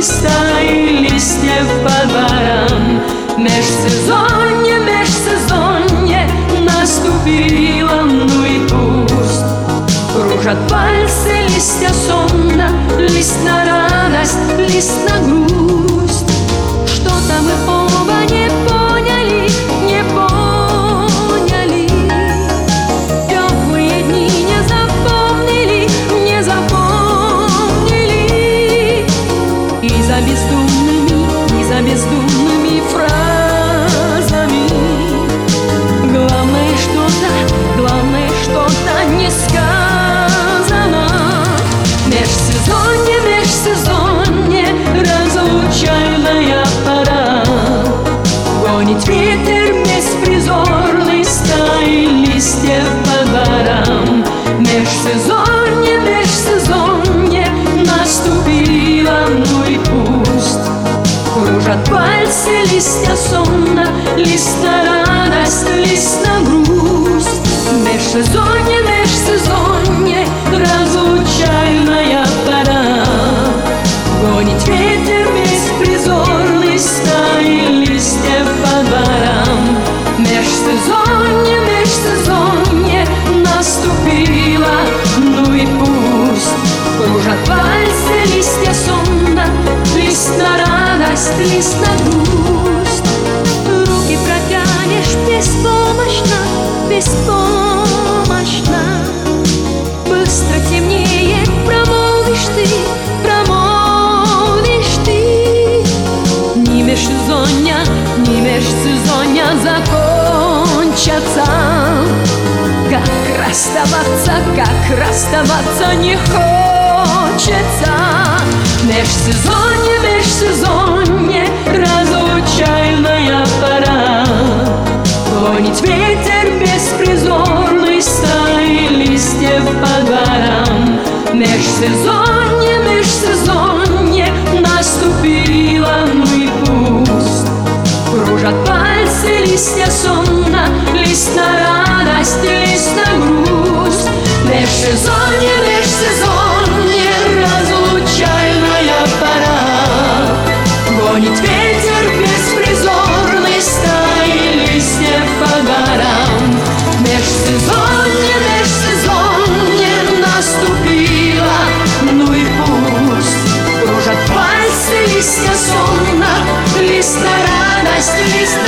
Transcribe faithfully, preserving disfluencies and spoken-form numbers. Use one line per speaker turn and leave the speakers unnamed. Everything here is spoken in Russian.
листа и листьев по дворам. Межсезонье, межсезонье наступило, ну и пусть. Кружат пальцы, листья сонно, лист на радость, лист на грусть. Что-то мы оба не поняли, не поняли. Теплые дни не запомнили, не запомнили. И за бездумными, и за бездумными фразами главное что-то, главное что-то не сказано. Межсезонье, межсезонье, разлучальная пора. Гонит ветер беспризорный стаи листьев по дворам. Межсезонье, межсезонье наступило, ну и пусть. Кружат пальцы, листья сонно, лист на радость, лист на грусть. Межсезонье, межсезонье, разлучальная пора. Гонит ветер беспризорный стаи листьев по дворам. Межсезонье, межсезонье наступило, ну и пусть. Кружат пальцы, листья сонно, лист на радость, лист на грусть. Руки протянешь беспомощно, беспомощно. Быстро темнеет, промолвишь ты, промолвишь ты. Ни межсезонья, ни межсезонья закончатся. Как расставаться, как расставаться не хочется. Межсезонье, межсезонье, разлучальная пора. Гонит ветер беспризорный стаи листьев по дворам. Межсезонье, межсезонье наступило, ну и пусть. Кружат пальцы, листья сонно, лист на радость, лист на грусть. Межсезонье, межсезонье, разлучальная пора. Гонит ветер беспризорный стаи листьев по дворам. Межсезонье, межсезонье наступило, ну и пусть. Кружат пальцы, листья сонно, лист на радость, лист